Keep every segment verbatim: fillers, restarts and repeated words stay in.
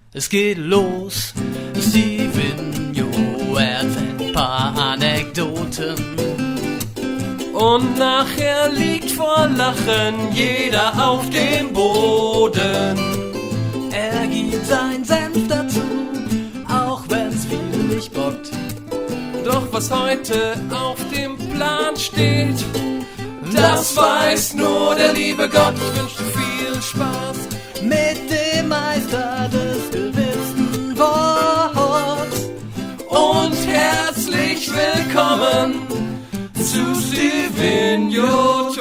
Es geht los, Stevenio erzählt ein paar Anekdoten. Und nachher liegt vor Lachen jeder auf dem Boden. Er gibt sein Senf dazu, auch wenn's viele nicht bockt. Doch was heute auf dem Plan steht, das weiß nur der liebe Gott. Ich wünsche viel Spaß mit dem Meister des gewissen Worts. Und herzlich willkommen zu Stevenio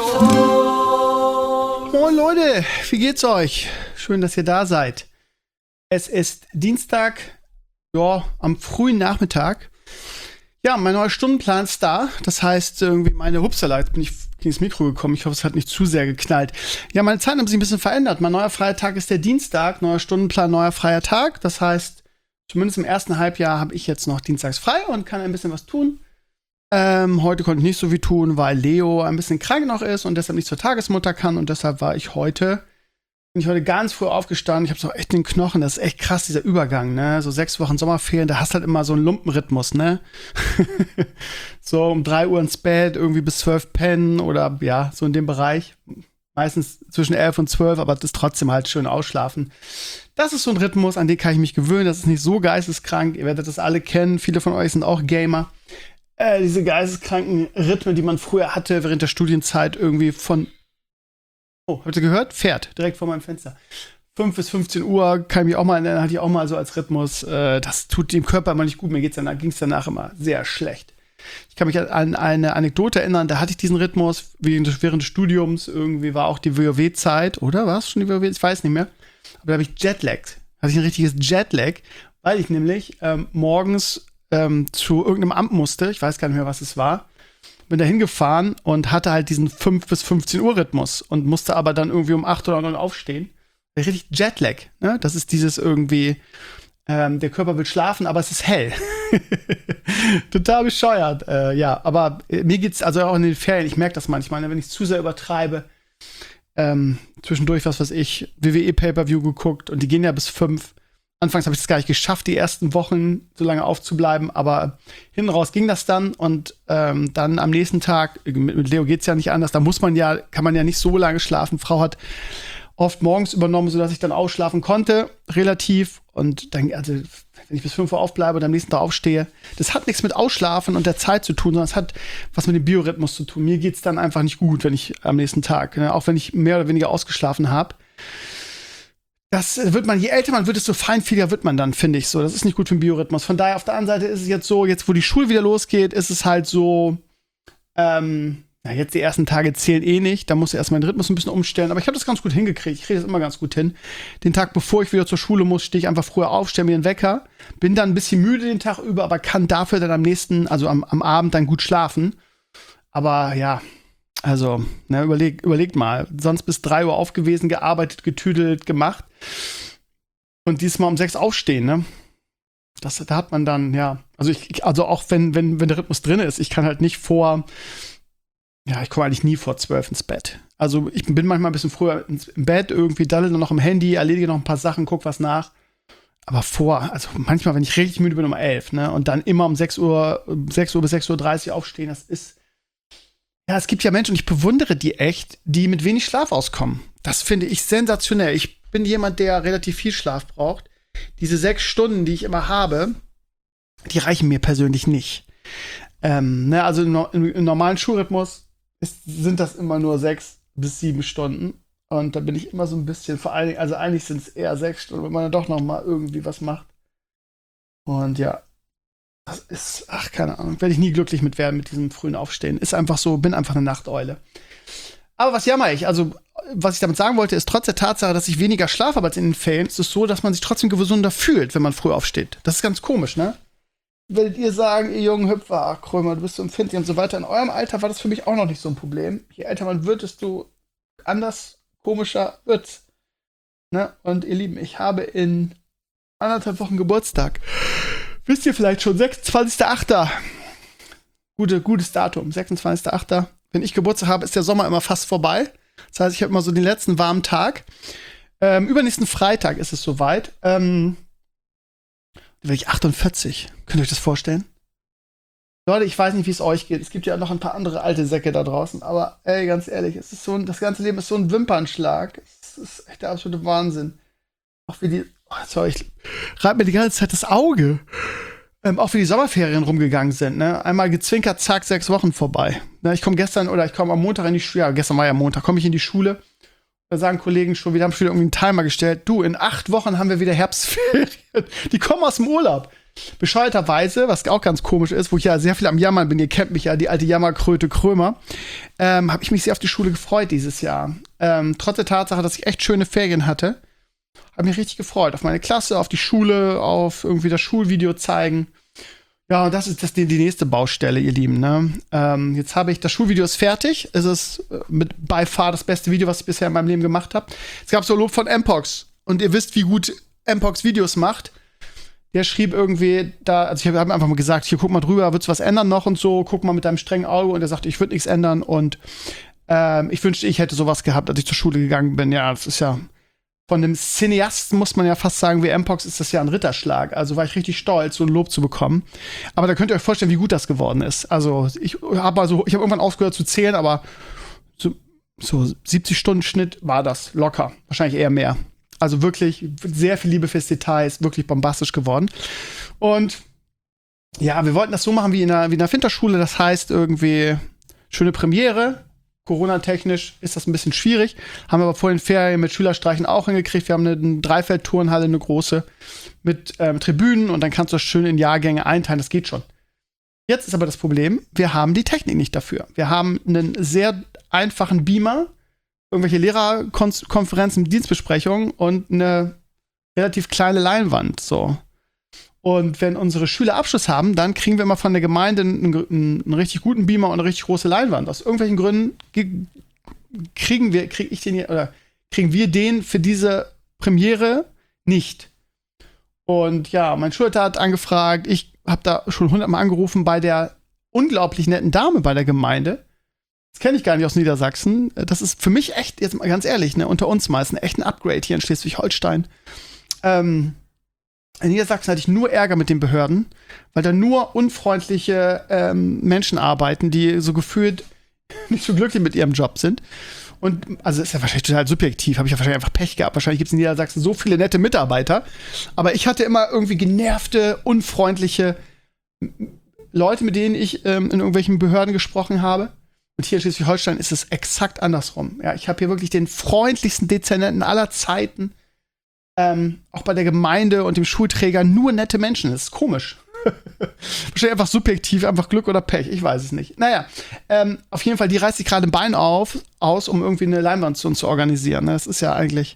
Talk. Moin Leute, wie geht's euch? Schön, dass ihr da seid. Es ist Dienstag, ja, am frühen Nachmittag. Ja, mein neuer Stundenplan ist da. Das heißt, irgendwie meine Hupsala, jetzt bin ich gegen das Mikro gekommen. Ich hoffe, es hat nicht zu sehr geknallt. Ja, meine Zeiten haben sich ein bisschen verändert. Mein neuer freier Tag ist der Dienstag. Neuer Stundenplan, neuer freier Tag. Das heißt, zumindest im ersten Halbjahr habe ich jetzt noch dienstags frei und kann ein bisschen was tun. Ähm, heute konnte ich nicht so viel tun, weil Leo ein bisschen krank noch ist und deshalb nicht zur Tagesmutter kann. Und deshalb war ich heute, bin ich heute ganz früh aufgestanden. Ich habe so echt den Knochen. Das ist echt krass, dieser Übergang, ne? So sechs Wochen Sommerferien, da hast halt immer so einen Lumpenrhythmus, ne? So um drei Uhr ins Bett, irgendwie bis zwölf pennen oder ja, so in dem Bereich. Meistens zwischen elf und zwölf, aber das ist trotzdem halt schön ausschlafen. Das ist so ein Rhythmus, an den kann ich mich gewöhnen. Das ist nicht so geisteskrank. Ihr werdet das alle kennen. Viele von euch sind auch Gamer. Äh, diese geisteskranken Rhythmen, die man früher hatte während der Studienzeit, irgendwie von Oh, habt ihr gehört? Fährt, direkt vor meinem Fenster. fünf bis fünfzehn Uhr, kann ich mich auch mal, dann hatte ich auch mal so als Rhythmus, äh, das tut dem Körper immer nicht gut, mir geht's danach, ging's danach immer sehr schlecht. Ich kann mich an eine Anekdote erinnern, da hatte ich diesen Rhythmus während, während des Studiums, irgendwie war auch die WoW-Zeit, oder war es schon die WoW? Ich weiß nicht mehr. Aber da habe ich Jetlag, hatte ich ein richtiges Jetlag, weil ich nämlich ähm, morgens ähm, zu irgendeinem Amt musste, ich weiß gar nicht mehr, was es war, bin da hingefahren und hatte halt diesen fünf bis fünfzehn Uhr Rhythmus und musste aber dann irgendwie um acht oder neun aufstehen. Richtig Jetlag, ne? Das ist dieses irgendwie, ähm, der Körper will schlafen, aber es ist hell. Total bescheuert, äh, ja. Aber äh, mir geht's also auch in den Ferien, ich merke das manchmal, ne, wenn ich zu sehr übertreibe, ähm, zwischendurch, was weiß ich, W W E Pay-Per-View geguckt und die gehen ja bis fünf. Anfangs habe ich es gar nicht geschafft, die ersten Wochen so lange aufzubleiben, aber hinten raus ging das dann und ähm, dann am nächsten Tag, mit, mit Leo geht's ja nicht anders, da muss man ja, kann man ja nicht so lange schlafen. Frau hat oft morgens übernommen, sodass ich dann ausschlafen konnte, relativ. Und dann, also wenn ich bis fünf Uhr aufbleibe und am nächsten Tag aufstehe, das hat nichts mit Ausschlafen und der Zeit zu tun, sondern es hat was mit dem Biorhythmus zu tun. Mir geht's dann einfach nicht gut, wenn ich am nächsten Tag, ne, auch wenn ich mehr oder weniger ausgeschlafen habe. Das wird man, je älter man wird, desto feinfühliger wird man dann, finde ich so. Das ist nicht gut für den Biorhythmus. Von daher, auf der anderen Seite ist es jetzt so, jetzt wo die Schule wieder losgeht, ist es halt so, ähm, ja, jetzt die ersten Tage zählen eh nicht. Da muss ich erst meinen Rhythmus ein bisschen umstellen. Aber ich habe das ganz gut hingekriegt. Ich kriege das immer ganz gut hin. Den Tag, bevor ich wieder zur Schule muss, stehe ich einfach früher auf, stelle mir den Wecker. Bin dann ein bisschen müde den Tag über, aber kann dafür dann am nächsten, also am, am Abend dann gut schlafen. Aber ja, also, ne, überleg, überlegt mal. Sonst bis drei Uhr aufgewesen, gearbeitet, getüdelt, gemacht. Und diesmal um sechs aufstehen, ne? Das, da hat man dann, ja, also ich, also auch wenn, wenn, wenn der Rhythmus drin ist, ich kann halt nicht vor, ja, ich komme eigentlich nie vor zwölf ins Bett. Also ich bin manchmal ein bisschen früher ins, im Bett, irgendwie daddel dann noch im Handy, erledige noch ein paar Sachen, guck was nach. Aber vor, also manchmal, wenn ich richtig müde bin, um elf, ne? Und dann immer um sechs Uhr, sechs Uhr bis sechs Uhr dreißig aufstehen, das ist, ja, es gibt ja Menschen, und ich bewundere die echt, die mit wenig Schlaf auskommen. Das finde ich sensationell. Ich bin jemand, der relativ viel Schlaf braucht. Diese sechs Stunden, die ich immer habe, die reichen mir persönlich nicht. Ähm, ne, also im, im, im normalen Schulrhythmus ist, sind das immer nur sechs bis sieben Stunden. Und da bin ich immer so ein bisschen, vor allen Dingen, also eigentlich sind es eher sechs Stunden, wenn man dann doch noch mal irgendwie was macht. Und ja, das ist, ach, keine Ahnung, werde ich nie glücklich mit werden, mit diesem frühen Aufstehen. Ist einfach so, bin einfach eine Nachteule. Aber was jammer ich? Also, was ich damit sagen wollte, ist, trotz der Tatsache, dass ich weniger schlafe als in den Ferien, ist es so, dass man sich trotzdem gesunder fühlt, wenn man früh aufsteht. Das ist ganz komisch, ne? Werdet ihr sagen, ihr jungen Hüpfer, ach, Krömer, du bist so empfindlich und so weiter. In eurem Alter war das für mich auch noch nicht so ein Problem. Je älter man wird, desto anders, komischer wird's. Ne? Und ihr Lieben, ich habe in anderthalb Wochen Geburtstag. Wisst ihr vielleicht schon, sechsundzwanzigster achter Gute, gutes Datum, sechsundzwanzigster achter Wenn ich Geburtstag habe, ist der Sommer immer fast vorbei. Das heißt, ich habe immer so den letzten warmen Tag. Ähm, übernächsten Freitag ist es soweit. Ähm, Da werde ich achtundvierzig. Könnt ihr euch das vorstellen? Leute, ich weiß nicht, wie es euch geht. Es gibt ja noch ein paar andere alte Säcke da draußen. Aber ey, ganz ehrlich, es ist so ein, das ganze Leben ist so ein Wimpernschlag. Es ist echt der absolute Wahnsinn. Auch wie die, oh, sorry, ich reibe mir die ganze Zeit das Auge. Ähm, auch wie die Sommerferien rumgegangen sind. Ne? Einmal gezwinkert, zack, sechs Wochen vorbei. Ne, ich komme gestern oder ich komme am Montag in die Schule. Ja, gestern war ja Montag. Komme ich in die Schule. Da sagen Kollegen schon, wir haben schon wieder irgendwie einen Timer gestellt. Du, in acht Wochen haben wir wieder Herbstferien. Die kommen aus dem Urlaub. Bescheuerterweise, was auch ganz komisch ist, wo ich ja sehr viel am Jammern bin, ihr kennt mich ja, die alte Jammerkröte Krömer, ähm, habe ich mich sehr auf die Schule gefreut dieses Jahr. Ähm, trotz der Tatsache, dass ich echt schöne Ferien hatte, habe mich richtig gefreut. Auf meine Klasse, auf die Schule, auf irgendwie das Schulvideo zeigen. Ja, und das ist das die, die nächste Baustelle, ihr Lieben. Ne? Ähm, jetzt habe ich, das Schulvideo ist fertig. Es ist mit by far das beste Video, was ich bisher in meinem Leben gemacht habe. Es gab so Lob von Mpox. Und ihr wisst, wie gut Mpox Videos macht. Der schrieb irgendwie da, also ich habe einfach mal gesagt, hier guck mal drüber, wird's was ändern noch und so, guck mal mit deinem strengen Auge. Und er sagte, ich würde nichts ändern. Und ähm, ich wünschte, ich hätte sowas gehabt, als ich zur Schule gegangen bin. Ja, das ist ja von einem Cineasten, muss man ja fast sagen, wie Mpox, ist das ja ein Ritterschlag. Also war ich richtig stolz, so ein Lob zu bekommen. Aber da könnt ihr euch vorstellen, wie gut das geworden ist. Also ich habe also, ich habe irgendwann aufgehört zu zählen, aber so, so siebzig Stunden Schnitt war das locker. Wahrscheinlich eher mehr. Also wirklich sehr viel Liebe fürs Detail, ist wirklich bombastisch geworden. Und ja, wir wollten das so machen wie in einer, wie in einer Winterschule. Das heißt irgendwie schöne Premiere. Corona-technisch ist das ein bisschen schwierig. Haben wir aber vor den Ferien mit Schülerstreichen auch hingekriegt. Wir haben eine, eine Dreifeld-Turnhalle, eine große, mit ähm, Tribünen. Und dann kannst du das schön in Jahrgänge einteilen. Das geht schon. Jetzt ist aber das Problem, wir haben die Technik nicht dafür. Wir haben einen sehr einfachen Beamer, irgendwelche Lehrerkonferenzen, Dienstbesprechungen und eine relativ kleine Leinwand. So. Und wenn unsere Schüler Abschluss haben, dann kriegen wir immer von der Gemeinde einen, einen, einen richtig guten Beamer und eine richtig große Leinwand. Aus irgendwelchen Gründen kriegen wir, krieg ich den hier, oder kriegen wir den für diese Premiere nicht. Und ja, mein Schulleiter hat angefragt, ich habe da schon hundertmal angerufen bei der unglaublich netten Dame bei der Gemeinde. Das kenne ich gar nicht aus Niedersachsen. Das ist für mich echt, jetzt mal ganz ehrlich, ne, unter uns meistens echt ein Upgrade hier in Schleswig-Holstein. Ähm, in Niedersachsen hatte ich nur Ärger mit den Behörden, weil da nur unfreundliche ähm, Menschen arbeiten, die so gefühlt nicht so glücklich mit ihrem Job sind. Und also ist ja wahrscheinlich total subjektiv, habe ich ja wahrscheinlich einfach Pech gehabt. Wahrscheinlich gibt es in Niedersachsen so viele nette Mitarbeiter. Aber ich hatte immer irgendwie genervte, unfreundliche Leute, mit denen ich ähm, in irgendwelchen Behörden gesprochen habe. Und hier in Schleswig-Holstein ist es exakt andersrum. Ja, ich habe hier wirklich den freundlichsten Dezernenten aller Zeiten. Ähm, auch bei der Gemeinde und dem Schulträger nur nette Menschen. Das ist komisch. Wahrscheinlich einfach subjektiv, einfach Glück oder Pech. Ich weiß es nicht. Naja, ähm, auf jeden Fall, die reißt sich gerade ein Bein auf, aus, um irgendwie eine Leinwand zu, zu organisieren. Das ist ja eigentlich,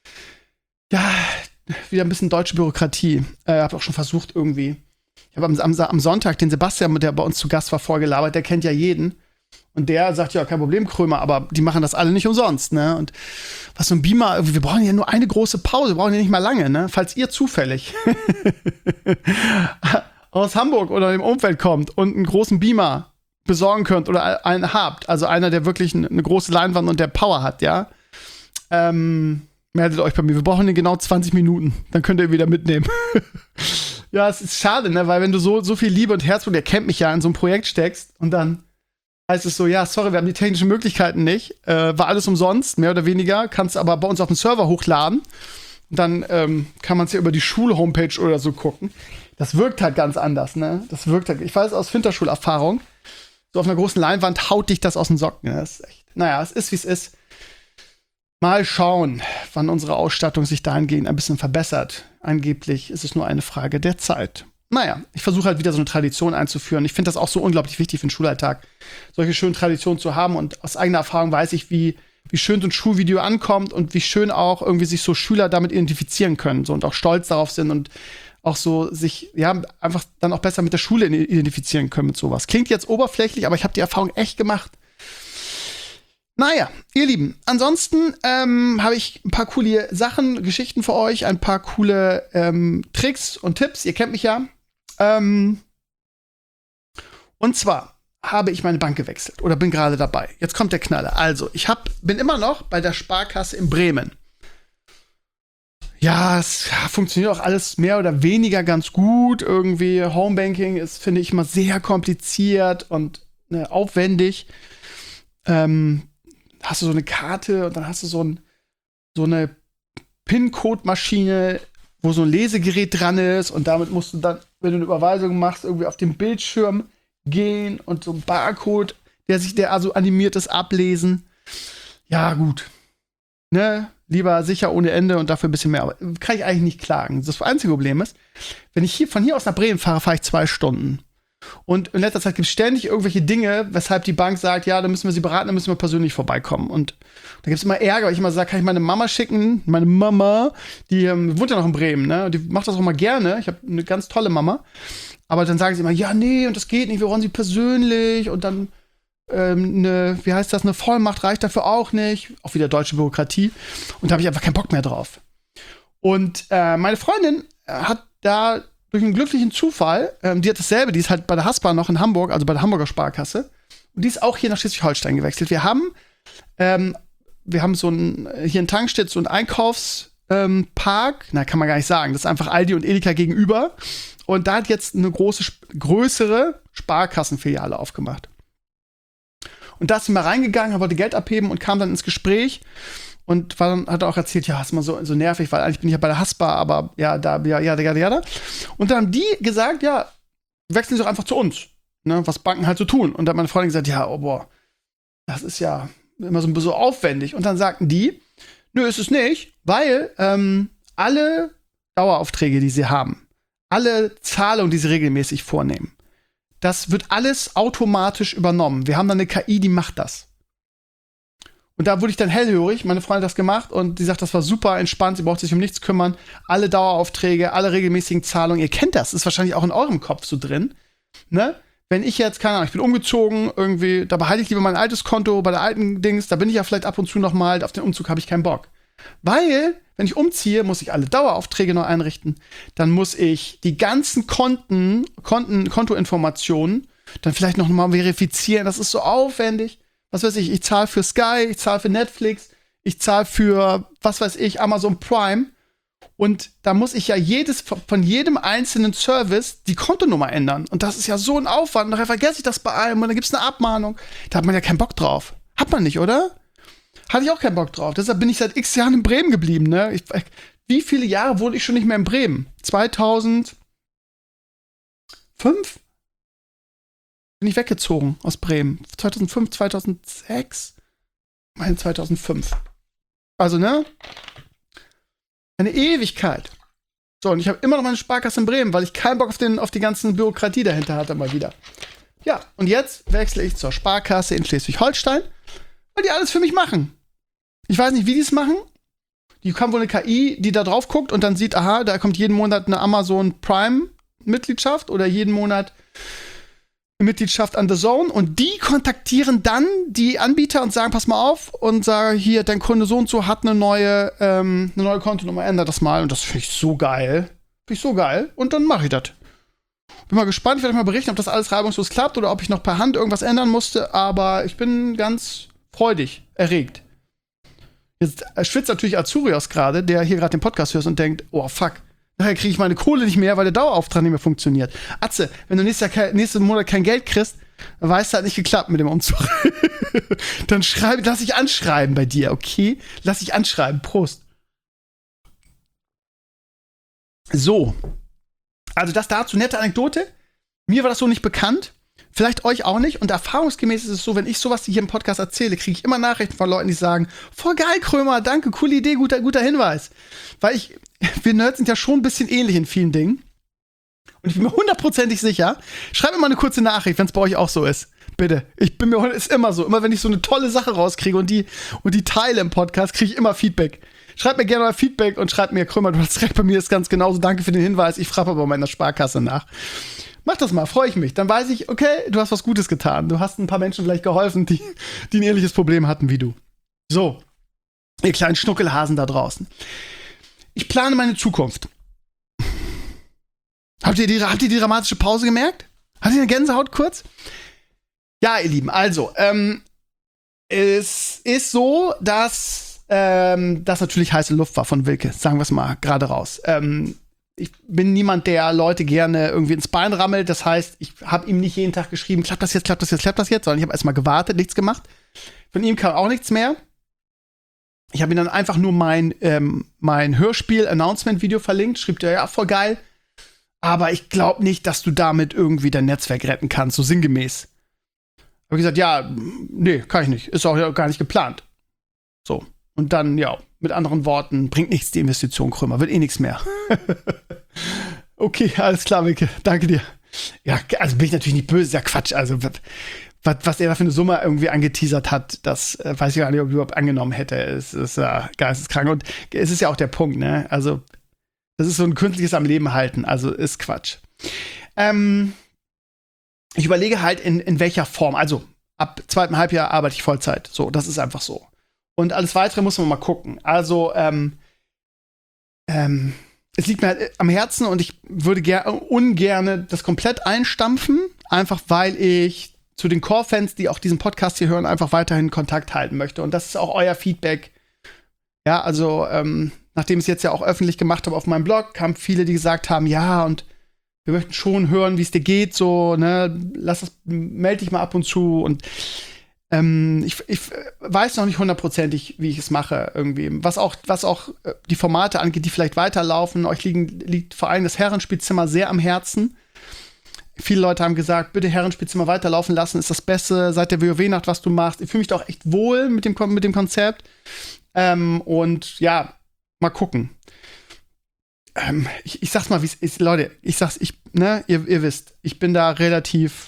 ja, wieder ein bisschen deutsche Bürokratie. Ich äh, habe auch schon versucht irgendwie. Ich habe am, am, am Sonntag den Sebastian, der bei uns zu Gast war, vorgelabert. Der kennt ja jeden. Und der sagt, ja, kein Problem, Krömer, aber die machen das alle nicht umsonst, ne? Und was so ein Beamer, wir brauchen ja nur eine große Pause, wir brauchen ja nicht mal lange, ne? Falls ihr zufällig aus Hamburg oder dem Umfeld kommt und einen großen Beamer besorgen könnt oder einen habt, also einer, der wirklich eine große Leinwand und der Power hat, ja, ähm, meldet euch bei mir. Wir brauchen den genau zwanzig Minuten, dann könnt ihr ihn wieder mitnehmen. Ja, es ist schade, ne? Weil wenn du so, so viel Liebe und Herzblut, der kennt mich ja, in so ein Projekt steckst und dann heißt es so, ja, sorry, wir haben die technischen Möglichkeiten nicht. Äh, war alles umsonst, mehr oder weniger. Kannst aber bei uns auf den Server hochladen. Und dann ähm, kann man es ja über die Schul-Homepage oder so gucken. Das wirkt halt ganz anders, ne? Das wirkt halt, ich weiß aus Winterschulerfahrung, so auf einer großen Leinwand haut dich das aus den Socken. Ne? Das ist echt, naja, es ist, wie es ist. Mal schauen, wann unsere Ausstattung sich dahingehend ein bisschen verbessert. Angeblich ist es nur eine Frage der Zeit. Naja, ich versuche halt wieder so eine Tradition einzuführen. Ich finde das auch so unglaublich wichtig für den Schulalltag, solche schönen Traditionen zu haben. Und aus eigener Erfahrung weiß ich, wie, wie schön so ein Schulvideo ankommt und wie schön auch irgendwie sich so Schüler damit identifizieren können so, und auch stolz darauf sind und auch so sich, ja, einfach dann auch besser mit der Schule identifizieren können mit sowas. Klingt jetzt oberflächlich, aber ich habe die Erfahrung echt gemacht. Naja, ihr Lieben, ansonsten ähm, habe ich ein paar coole Sachen, Geschichten für euch, ein paar coole ähm, Tricks und Tipps. Ihr kennt mich ja. Ähm, und zwar habe ich meine Bank gewechselt oder bin gerade dabei. Jetzt kommt der Knaller. Also, ich hab, bin immer noch bei der Sparkasse in Bremen. Ja, es ja, funktioniert auch alles mehr oder weniger ganz gut. Irgendwie Homebanking ist, finde ich, immer sehr kompliziert und ne, aufwendig. Ähm, hast du so eine Karte und dann hast du so, ein, so eine PIN-Code-Maschine, wo so ein Lesegerät dran ist und damit musst du dann, wenn du eine Überweisung machst, irgendwie auf den Bildschirm gehen und so ein Barcode, der sich, der also animiert ist, ablesen. Ja, gut. Ne? Lieber sicher ohne Ende und dafür ein bisschen mehr. Aber kann ich eigentlich nicht klagen. Das einzige Problem ist, wenn ich hier von hier aus nach Bremen fahre, fahre ich zwei Stunden. Und in letzter Zeit gibt es ständig irgendwelche Dinge, weshalb die Bank sagt, ja, da müssen wir sie beraten, da müssen wir persönlich vorbeikommen. Und da gibt es immer Ärger, weil ich immer sage, kann ich meine Mama schicken? Meine Mama, die ähm, wohnt ja noch in Bremen, ne? Die macht das auch mal gerne. Ich habe eine ganz tolle Mama. Aber dann sagen sie immer, ja, nee, und das geht nicht, wir wollen sie persönlich. Und dann ähm, eine, wie heißt das, eine Vollmacht reicht dafür auch nicht. Auch wieder deutsche Bürokratie. Und da habe ich einfach keinen Bock mehr drauf. Und äh, meine Freundin hat da durch einen glücklichen Zufall, ähm, die hat dasselbe, die ist halt bei der Haspa noch in Hamburg, also bei der Hamburger Sparkasse. Und die ist auch hier nach Schleswig-Holstein gewechselt. Wir haben, ähm, wir haben so ein, hier in Tankstedt so ein Einkaufspark, ähm, na, kann man gar nicht sagen. Das ist einfach Aldi und Edeka gegenüber. Und da hat jetzt eine große, größere Sparkassenfiliale aufgemacht. Und da ist sie mal reingegangen, wollte Geld abheben und kam dann ins Gespräch. Und war dann, hat er auch erzählt, ja, ist mal so, so nervig, weil eigentlich bin ich ja bei der Haspa, aber ja, da, ja, ja, ja, ja, da. Und dann haben die gesagt, ja, wechseln Sie doch einfach zu uns, ne, was Banken halt so tun. Und dann hat meine Freundin gesagt, ja, oh, boah, das ist ja immer so, so aufwendig. Und dann sagten die, nö, ist es nicht, weil ähm, alle Daueraufträge, die sie haben, alle Zahlungen, die sie regelmäßig vornehmen, das wird alles automatisch übernommen. Wir haben dann eine K I, die macht das. Und da wurde ich dann hellhörig. Meine Freundin hat das gemacht und die sagt, das war super entspannt. Sie braucht sich um nichts kümmern. Alle Daueraufträge, alle regelmäßigen Zahlungen. Ihr kennt das. Ist wahrscheinlich auch in eurem Kopf so drin. Ne? Wenn ich jetzt, keine Ahnung, ich bin umgezogen, irgendwie, da behalte ich lieber mein altes Konto bei der alten Dings. Da bin ich ja vielleicht ab und zu noch mal. Auf den Umzug habe ich keinen Bock. Weil, wenn ich umziehe, muss ich alle Daueraufträge neu einrichten. Dann muss ich die ganzen Konten, Konten, Kontoinformationen dann vielleicht noch mal verifizieren. Das ist so aufwendig. Was weiß ich, ich zahle für Sky, ich zahle für Netflix, ich zahle für, was weiß ich, Amazon Prime. Und da muss ich ja jedes, von jedem einzelnen Service die Kontonummer ändern. Und das ist ja so ein Aufwand. Nachher vergesse ich das bei allem und dann gibt es eine Abmahnung. Da hat man ja keinen Bock drauf. Hat man nicht, oder? Hatte ich auch keinen Bock drauf. Deshalb bin ich seit x Jahren in Bremen geblieben, ne? Ich, wie viele Jahre wohne ich schon nicht mehr in Bremen? zweitausendfünf? Bin ich weggezogen aus Bremen. zweitausendfünf, zweitausendsechs? Ich meine zweitausendfünf. Also, ne? Eine Ewigkeit. So, und ich habe immer noch meine Sparkasse in Bremen, weil ich keinen Bock auf, den, auf die ganzen Bürokratie dahinter hatte mal wieder. Ja, und jetzt wechsle ich zur Sparkasse in Schleswig-Holstein, weil die alles für mich machen. Ich weiß nicht, wie die es machen. Die haben wohl eine K I, die da drauf guckt und dann sieht, aha, da kommt jeden Monat eine Amazon Prime-Mitgliedschaft oder jeden Monat eine Mitgliedschaft an The Zone und die kontaktieren dann die Anbieter und sagen, pass mal auf und sagen, hier, dein Kunde so und so hat eine neue, ähm, eine neue Kontonummer, ändert das mal. Und das finde ich so geil. Finde ich so geil. Und dann mache ich das. Bin mal gespannt, ich werde mal berichten, ob das alles reibungslos klappt oder ob ich noch per Hand irgendwas ändern musste, aber ich bin ganz freudig, erregt. Jetzt schwitzt natürlich Azurios gerade, der hier gerade den Podcast hört und denkt, oh fuck, nachher kriege ich meine Kohle nicht mehr, weil der Dauerauftrag nicht mehr funktioniert. Atze, wenn du nächstes, Jahr, nächsten Monat kein Geld kriegst, dann weißt du, hat nicht geklappt mit dem Umzug. Dann schreib, lass ich anschreiben bei dir, okay? Lass ich anschreiben. Prost. So. Also das dazu, nette Anekdote. Mir war das so nicht bekannt. Vielleicht euch auch nicht. Und erfahrungsgemäß ist es so, wenn ich sowas hier im Podcast erzähle, kriege ich immer Nachrichten von Leuten, die sagen, voll geil, Krömer, danke, coole Idee, guter, guter Hinweis. Weil ich, wir Nerds sind ja schon ein bisschen ähnlich in vielen Dingen. Und ich bin mir hundertprozentig sicher, schreibt mir mal eine kurze Nachricht, wenn es bei euch auch so ist. Bitte. Ich bin mir, ist immer so. Immer wenn ich so eine tolle Sache rauskriege und die, und die teile im Podcast, kriege ich immer Feedback. Schreibt mir gerne mal Feedback und schreibt mir, Krömer, du hast recht, bei mir ist ganz genauso. Danke für den Hinweis. Ich frage aber bei meiner Sparkasse nach. Mach das mal, freue ich mich. Dann weiß ich, okay, du hast was Gutes getan. Du hast ein paar Menschen vielleicht geholfen, die, die ein ähnliches Problem hatten wie du. So, ihr kleinen Schnuckelhasen da draußen. Ich plane meine Zukunft. Habt ihr die, habt ihr die dramatische Pause gemerkt? Habt ihr eine Gänsehaut kurz? Ja, ihr Lieben, also, ähm, es ist so, dass ähm, das natürlich heiße Luft war von Wilke, sagen wir es mal gerade raus. Ähm, ich bin niemand, der Leute gerne irgendwie ins Bein rammelt. Das heißt, ich habe ihm nicht jeden Tag geschrieben, klappt das jetzt, klappt das jetzt, klappt das jetzt, sondern ich habe erstmal gewartet, nichts gemacht. Von ihm kam auch nichts mehr. Ich habe ihm dann einfach nur mein, ähm, mein Hörspiel-Announcement-Video verlinkt. Schrieb der, ja, voll geil. Aber ich glaube nicht, dass du damit irgendwie dein Netzwerk retten kannst, so sinngemäß. Habe ich gesagt, ja, nee, kann ich nicht. Ist auch gar nicht geplant. So. Und dann, ja, mit anderen Worten, bringt nichts die Investition, Krömer. Wird eh nichts mehr. Okay, alles klar, Wilke. Danke dir. Ja, also bin ich natürlich nicht böse. Ist ja Quatsch. Also, was, was er da für eine Summe irgendwie angeteasert hat, das äh, weiß ich gar nicht, ob ich überhaupt angenommen hätte. Es ist ja äh, geisteskrank. Und es ist ja auch der Punkt, ne? Also, das ist so ein künstliches am Leben halten. Also, ist Quatsch. Ähm, ich überlege halt, in, in welcher Form. Also, ab zweitem Halbjahr arbeite ich Vollzeit. So, das ist einfach so. Und alles Weitere muss man mal gucken. Also, ähm, ähm, es liegt mir halt am Herzen und ich würde ger- ungerne das komplett einstampfen. Einfach, weil ich zu den Core-Fans, die auch diesen Podcast hier hören, einfach weiterhin Kontakt halten möchte. Und das ist auch euer Feedback. Ja, also, ähm, nachdem ich es jetzt ja auch öffentlich gemacht habe auf meinem Blog, kamen viele, die gesagt haben, ja, und wir möchten schon hören, wie es dir geht, so, ne, lass das, melde dich mal ab und zu. Und ähm, ich, ich weiß noch nicht hundertprozentig, wie ich es mache, irgendwie. Was auch, was auch die Formate angeht, die vielleicht weiterlaufen. Euch liegen, liegt vor allem das Herrenspielzimmer sehr am Herzen. Viele Leute haben gesagt, bitte Herrenspielzimmer weiterlaufen lassen, ist das Beste seit der WoW-Nacht, was du machst. Ich fühle mich da auch echt wohl mit dem, mit dem Konzept. Ähm, und ja, mal gucken. Ähm, ich, ich sag's mal, wie es ist. Leute, ich sag's, ich, ne, ihr, ihr wisst, ich bin da relativ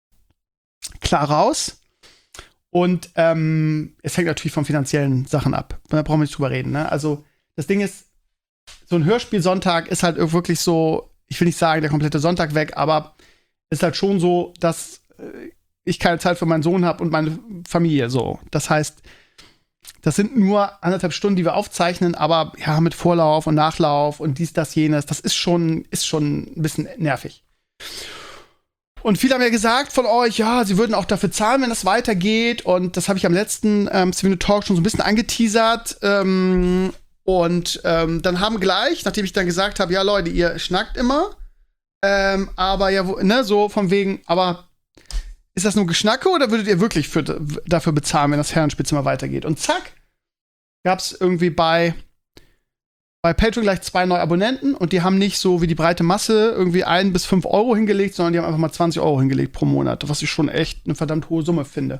klar raus. Und ähm, es hängt natürlich von finanziellen Sachen ab. Da brauchen wir nicht drüber reden, ne? Also, das Ding ist, so ein Hörspielsonntag ist halt wirklich so, ich will nicht sagen, der komplette Sonntag weg, aber ist halt schon so, dass äh, ich keine Zeit für meinen Sohn habe und meine Familie so. Das heißt, das sind nur anderthalb Stunden, die wir aufzeichnen, aber ja, mit Vorlauf und Nachlauf und dies, das, jenes, das ist schon, ist schon ein bisschen nervig. Und viele haben ja gesagt von euch, ja, sie würden auch dafür zahlen, wenn das weitergeht. Und das habe ich am letzten ähm, Savino Talk schon so ein bisschen angeteasert. Ähm, und ähm, dann haben gleich, nachdem ich dann gesagt habe, ja, Leute, ihr schnackt immer, ähm, aber ja, ne, so von wegen, aber ist das nur Geschnacke oder würdet ihr wirklich für, dafür bezahlen, wenn das Herrenspielzimmer weitergeht? Und zack, gab's irgendwie bei bei Patreon gleich zwei neue Abonnenten und die haben nicht so wie die breite Masse irgendwie ein bis fünf Euro hingelegt, sondern die haben einfach mal zwanzig Euro hingelegt pro Monat, was ich schon echt eine verdammt hohe Summe finde.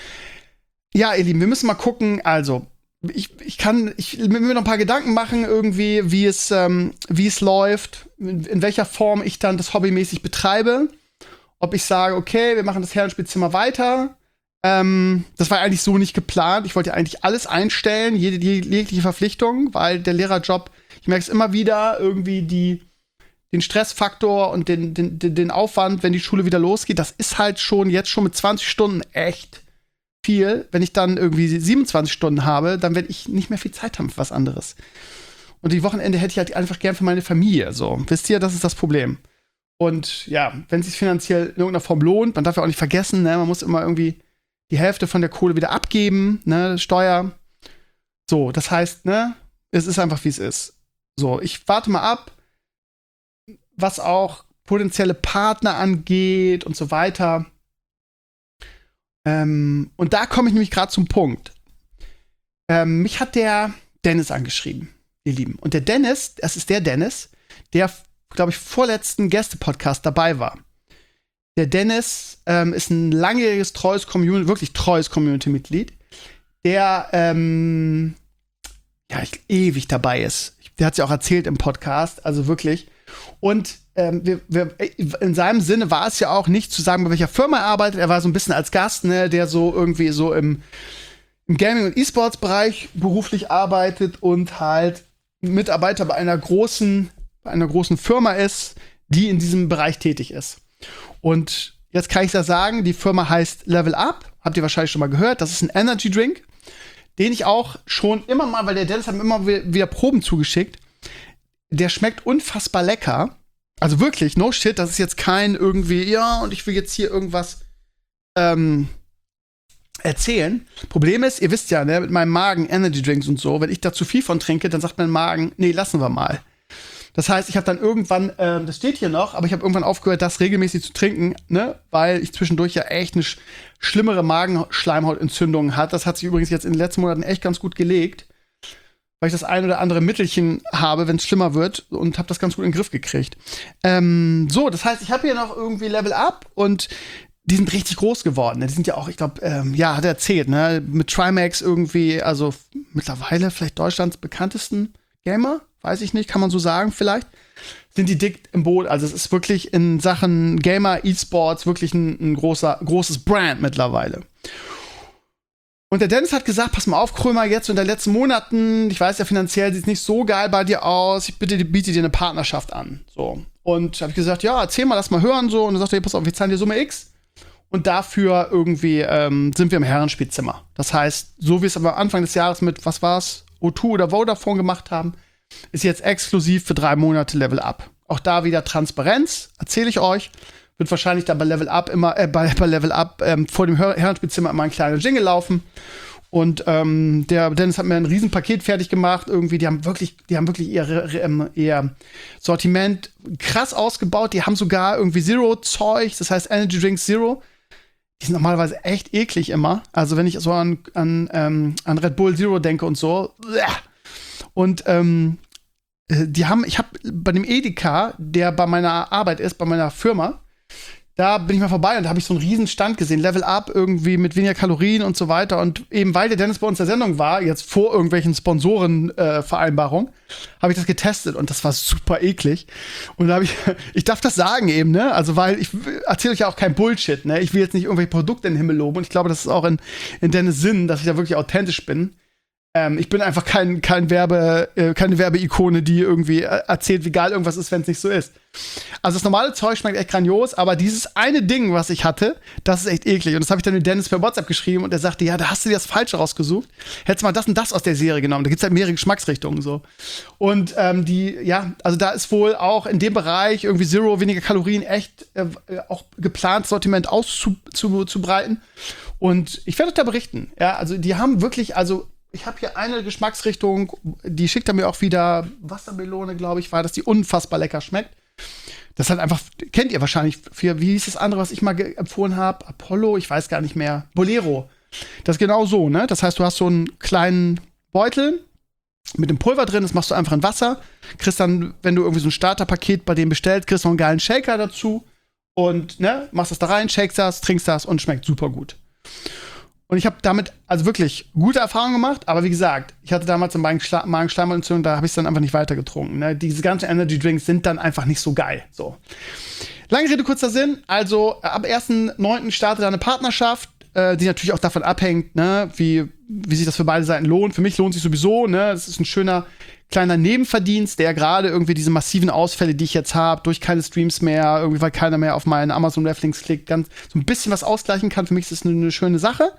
Ja, ihr Lieben, wir müssen mal gucken, also ich, ich kann, ich will mir noch ein paar Gedanken machen irgendwie, wie es, ähm, wie es läuft, in, in welcher Form ich dann das hobbymäßig betreibe, ob ich sage, okay, wir machen das Herrenspielzimmer weiter. Ähm, das war eigentlich so nicht geplant. Ich wollte ja eigentlich alles einstellen, jede, jegliche Verpflichtung, weil der Lehrerjob, ich merke es immer wieder, irgendwie die, den Stressfaktor und den, den, den Aufwand, wenn die Schule wieder losgeht, das ist halt schon jetzt schon mit zwanzig Stunden echt viel. Wenn ich dann irgendwie siebenundzwanzig Stunden habe, dann werde ich nicht mehr viel Zeit haben für was anderes. Und die Wochenende hätte ich halt einfach gern für meine Familie. So, wisst ihr, das ist das Problem. Und ja, wenn es sich finanziell in irgendeiner Form lohnt, man darf ja auch nicht vergessen, ne, man muss immer irgendwie die Hälfte von der Kohle wieder abgeben, ne, Steuer. So, das heißt, ne, es ist einfach, wie es ist. So, ich warte mal ab, was auch potenzielle Partner angeht und so weiter. Ähm, und da komme ich nämlich gerade zum Punkt. Ähm, mich hat der Dennis angeschrieben, ihr Lieben. Und der Dennis, das ist der Dennis, der, glaube ich, vorletzten Gäste-Podcast dabei war. Der Dennis ähm, ist ein langjähriges, treues Community, wirklich treues Community-Mitglied, der ähm, ja, ich, ewig dabei ist. Der hat es ja auch erzählt im Podcast, also wirklich. Und ähm, wir, wir, in seinem Sinne war es ja auch nicht zu sagen, bei welcher Firma er arbeitet. Er war so ein bisschen als Gast, ne, der so irgendwie so im, im Gaming- und E-Sports-Bereich beruflich arbeitet und halt Mitarbeiter bei einer großen, bei einer großen Firma ist, die in diesem Bereich tätig ist. Und jetzt kann ich ja sagen, die Firma heißt Level Up. Habt ihr wahrscheinlich schon mal gehört. Das ist ein Energy Drink, den ich auch schon immer mal, weil der Dennis hat mir immer wieder Proben zugeschickt. Der schmeckt unfassbar lecker. Also wirklich, no shit. Das ist jetzt kein irgendwie, ja, und ich will jetzt hier irgendwas ähm, erzählen. Problem ist, ihr wisst ja, ne, mit meinem Magen, Energy Drinks und so, wenn ich da zu viel von trinke, dann sagt mein Magen, nee, lassen wir mal. Das heißt, ich habe dann irgendwann, äh, das steht hier noch, aber ich habe irgendwann aufgehört, das regelmäßig zu trinken, ne, weil ich zwischendurch ja echt eine sch- schlimmere Magenschleimhautentzündung hatte. Das hat sich übrigens jetzt in den letzten Monaten echt ganz gut gelegt, weil ich das ein oder andere Mittelchen habe, wenn es schlimmer wird, und habe das ganz gut in den Griff gekriegt. Ähm, so, das heißt, ich habe hier noch irgendwie Level Up und die sind richtig groß geworden. Ne? Die sind ja auch, ich glaube, ähm, ja, hat er erzählt, ne, mit Trimax irgendwie, also mittlerweile vielleicht Deutschlands bekanntesten Gamer, weiß ich nicht, kann man so sagen vielleicht, sind die dick im Boot. Also es ist wirklich in Sachen Gamer, E-Sports wirklich ein, ein großer, großes Brand mittlerweile. Und der Dennis hat gesagt, pass mal auf, Krömer, jetzt in den letzten Monaten, ich weiß ja, finanziell sieht es nicht so geil bei dir aus, ich bitte, biete dir eine Partnerschaft an. So. Und habe ich gesagt, ja, erzähl mal, lass mal hören, so. Und dann sagt er, pass auf, wir zahlen dir Summe X. Und dafür irgendwie ähm, sind wir im Herrenspielzimmer. Das heißt, so wie es aber Anfang des Jahres mit, was war's, O zwei oder Vodafone gemacht haben, ist jetzt exklusiv für drei Monate Level Up. Auch da wieder Transparenz, erzähle ich euch. Wird wahrscheinlich dann bei Level Up immer, äh, bei, bei Level Up ähm, vor dem Her- Herrenspielzimmer immer ein kleiner Jingle laufen. Und ähm, der Dennis hat mir ein Riesenpaket fertig gemacht. Irgendwie, die haben wirklich, die haben wirklich ihr, ihr, ihr Sortiment krass ausgebaut. Die haben sogar irgendwie Zero-Zeug, das heißt Energy Drinks Zero. Die sind normalerweise echt eklig immer. Also wenn ich so an, an, ähm, an Red Bull Zero denke und so. Und ähm, die haben, ich habe bei dem Edeka, der bei meiner Arbeit ist, bei meiner Firma, da bin ich mal vorbei und da habe ich so einen riesen Stand gesehen, Level Up irgendwie mit weniger Kalorien und so weiter. Und eben weil der Dennis bei uns in der Sendung war, jetzt vor irgendwelchen Sponsorenvereinbarungen, äh, habe ich das getestet und das war super eklig. Und da habe ich, ich darf das sagen eben, ne? Also weil ich erzähle euch ja auch kein Bullshit, ne? Ich will jetzt nicht irgendwelche Produkte in den Himmel loben und ich glaube, das ist auch in, in Dennis Sinn, dass ich da wirklich authentisch bin. Ähm, ich bin einfach kein, kein Werbe, äh, keine Werbeikone, die irgendwie äh, erzählt, wie geil irgendwas ist, wenn es nicht so ist. Also das normale Zeug schmeckt echt grandios, aber dieses eine Ding, was ich hatte, das ist echt eklig. Und das habe ich dann mit Dennis per WhatsApp geschrieben und er sagte, ja, da hast du dir das Falsche rausgesucht. Hättest mal das und das aus der Serie genommen. Da gibt es halt mehrere Geschmacksrichtungen so. Und ähm, die, ja, also da ist wohl auch in dem Bereich irgendwie Zero, weniger Kalorien, echt äh, auch geplant, Sortiment auszubreiten. Und ich werde euch da berichten. Ja, also die haben wirklich, also ich habe hier eine Geschmacksrichtung, die schickt er mir auch wieder, Wassermelone, glaube ich, war das, die unfassbar lecker schmeckt. Das hat einfach, kennt ihr wahrscheinlich, für, wie hieß das andere, was ich mal ge- empfohlen habe? Apollo, ich weiß gar nicht mehr. Bolero. Das ist genau so, ne? Das heißt, du hast so einen kleinen Beutel mit dem Pulver drin, das machst du einfach in Wasser. Kriegst dann, wenn du irgendwie so ein Starterpaket bei dem bestellst, kriegst du noch einen geilen Shaker dazu. Und, ne, machst das da rein, shakest das, trinkst das und schmeckt super gut. Und ich habe damit also wirklich gute Erfahrungen gemacht, aber wie gesagt, ich hatte damals eine Magenschla- Magenschleimhautentzündung, da habe ich es dann einfach nicht weiter getrunken. Ne? Diese ganzen Energy Drinks sind dann einfach nicht so geil. So. Lange Rede, kurzer Sinn. Also ab ersten neunten startet da eine Partnerschaft, äh, die natürlich auch davon abhängt, ne, wie, wie sich das für beide Seiten lohnt. Für mich lohnt sich sowieso, ne? Das ist ein schöner kleiner Nebenverdienst, der gerade irgendwie diese massiven Ausfälle, die ich jetzt habe, durch keine Streams mehr, irgendwie weil keiner mehr auf meinen Amazon Reflinks klickt, ganz so ein bisschen was ausgleichen kann. Für mich ist das eine, eine schöne Sache.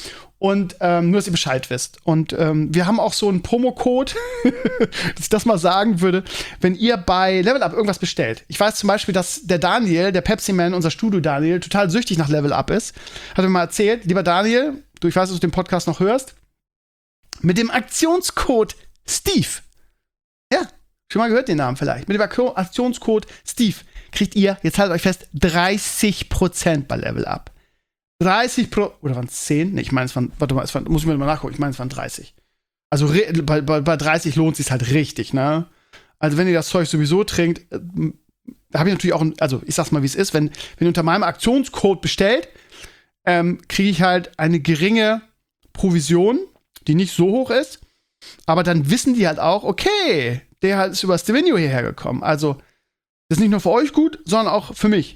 Und ähm, nur, dass ihr Bescheid wisst. Und ähm, wir haben auch so einen Promocode, dass ich das mal sagen würde, wenn ihr bei Level Up irgendwas bestellt. Ich weiß zum Beispiel, dass der Daniel, der Pepsi-Man, unser Studio-Daniel, total süchtig nach Level Up ist. Hat mir mal erzählt, lieber Daniel, du, ich weiß, dass du den Podcast noch hörst, mit dem Aktionscode Steve, ja, schon mal gehört den Namen vielleicht, mit dem Aktionscode Steve kriegt ihr, jetzt haltet euch fest, dreißig Prozent bei Level Up. dreißig Pro, oder waren es zehn? Nee, ich meine, es waren, warte mal, es waren, muss ich mir mal nachgucken, ich meine, es waren dreißig. Also re, bei, bei, bei dreißig lohnt es sich halt richtig, ne? Also wenn ihr das Zeug sowieso trinkt, äh, da habe ich natürlich auch, ein, also ich sag's mal, wie es ist, wenn, wenn ihr unter meinem Aktionscode bestellt, ähm, kriege ich halt eine geringe Provision, die nicht so hoch ist, aber dann wissen die halt auch, okay, der halt ist über Stevenio hierher gekommen. Also, das ist nicht nur für euch gut, sondern auch für mich.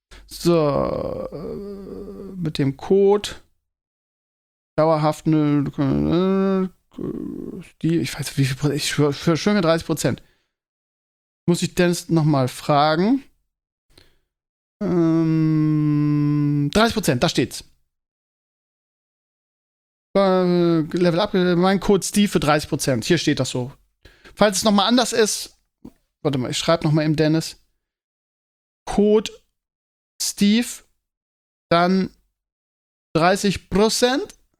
So, äh, mit dem Code dauerhaft eine, äh, die, ich weiß wie viel Prozent, ich schwöre schwör mir dreißig Prozent. Muss ich Dennis nochmal fragen. Ähm, dreißig Prozent, da steht's. Äh, Level Up, mein Code Steve für dreißig Prozent. Hier steht das so. Falls es nochmal anders ist, warte mal, ich schreibe nochmal im Dennis. Code Steve, dann dreißig Prozent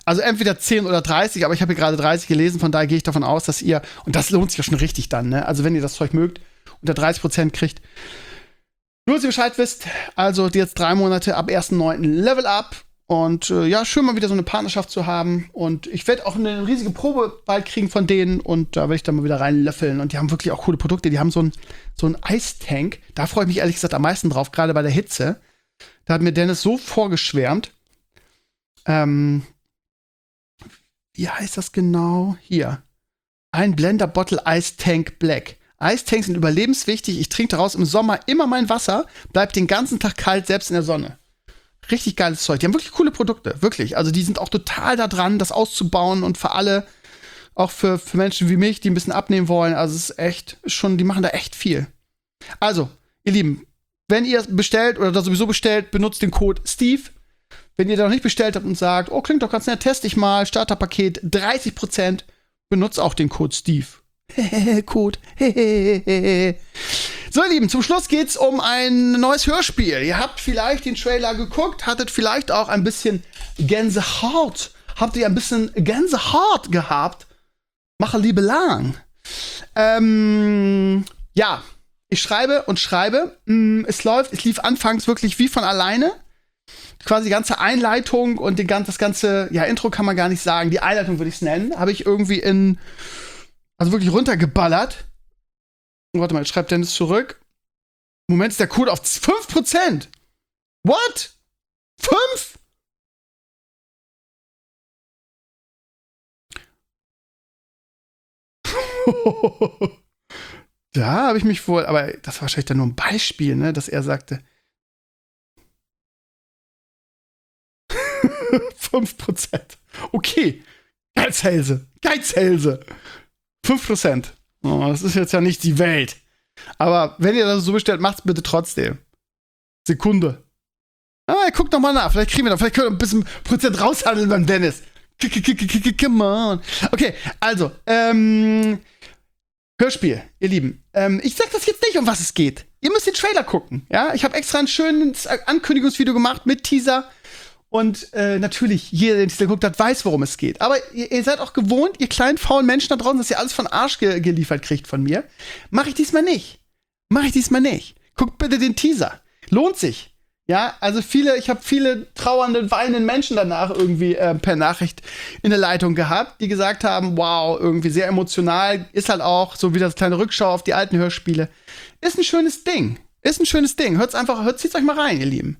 Also entweder zehn oder dreißig, aber ich habe hier gerade dreißig gelesen, von daher gehe ich davon aus, dass ihr, und das lohnt sich ja schon richtig dann, ne? Also wenn ihr das Zeug mögt, unter dreißig Prozent kriegt. Nur, dass ihr Bescheid wisst, also jetzt drei Monate ab ersten neunten Level Up. Und äh, ja, schön mal wieder so eine Partnerschaft zu haben. Und ich werde auch eine riesige Probe bald kriegen von denen. Und da werde ich dann mal wieder reinlöffeln. Und die haben wirklich auch coole Produkte. Die haben so einen so einen Eistank. Da freue ich mich ehrlich gesagt am meisten drauf, gerade bei der Hitze. Da hat mir Dennis so vorgeschwärmt. Ähm, wie heißt das genau? Hier. Ein Blender Bottle Ice Tank Black. Eistanks sind überlebenswichtig. Ich trinke daraus im Sommer immer mein Wasser. Bleibt den ganzen Tag kalt, selbst in der Sonne. Richtig geiles Zeug. Die haben wirklich coole Produkte. Wirklich. Also die sind auch total da dran, das auszubauen und für alle, auch für, für Menschen wie mich, die ein bisschen abnehmen wollen. Also es ist echt schon, die machen da echt viel. Also, ihr Lieben, wenn ihr bestellt oder da sowieso bestellt, benutzt den Code Steve. Wenn ihr da noch nicht bestellt habt und sagt, oh, klingt doch ganz nett, teste ich mal, Starterpaket dreißig Prozent, benutzt auch den Code Steve. Code. So, ihr Lieben, zum Schluss geht's um ein neues Hörspiel. Ihr habt vielleicht den Trailer geguckt, hattet vielleicht auch ein bisschen Gänsehaut. Habt ihr ein bisschen Gänsehaut gehabt? Mache Liebe lang. Ähm, ja, ich schreibe und schreibe. Es läuft, es lief anfangs wirklich wie von alleine. Quasi die ganze Einleitung und den, das ganze, ja, Intro kann man gar nicht sagen. Die Einleitung würde ich es nennen. Habe ich irgendwie in, also wirklich runtergeballert. Warte mal, jetzt schreibt Dennis zurück. Im Moment ist der Code auf fünf Prozent. What? fünf? Da habe ich mich wohl, aber das war wahrscheinlich dann nur ein Beispiel, ne, dass er sagte. fünf Prozent. Okay. Geizhälse. Geizhälse. fünf Prozent. Oh, das ist jetzt ja nicht die Welt. Aber wenn ihr das so bestellt, macht's bitte trotzdem. Sekunde. Ah, guckt doch mal nach. Vielleicht kriegen wir noch, vielleicht können wir ein bisschen Prozent raushandeln beim Dennis. Come on. Okay, also, ähm, Hörspiel, ihr Lieben. Ähm, ich sag das jetzt nicht, um was es geht. Ihr müsst den Trailer gucken. Ja, ich habe extra ein schönes Ankündigungsvideo gemacht mit Teaser. Und äh, natürlich, jeder, der Teaser geguckt hat, weiß, worum es geht. Aber ihr, ihr seid auch gewohnt, ihr kleinen, faulen Menschen da draußen, dass ihr alles von Arsch ge geliefert kriegt von mir. Mach ich diesmal nicht. Mach ich diesmal nicht. Guckt bitte den Teaser. Lohnt sich. Ja, also viele, ich habe viele trauernde, weinende Menschen danach irgendwie äh, per Nachricht in der Leitung gehabt, die gesagt haben, wow, irgendwie sehr emotional, ist halt auch so wie das kleine Rückschau auf die alten Hörspiele. Ist ein schönes Ding. Ist ein schönes Ding. Hört's einfach, hört, zieht's euch mal rein, ihr Lieben.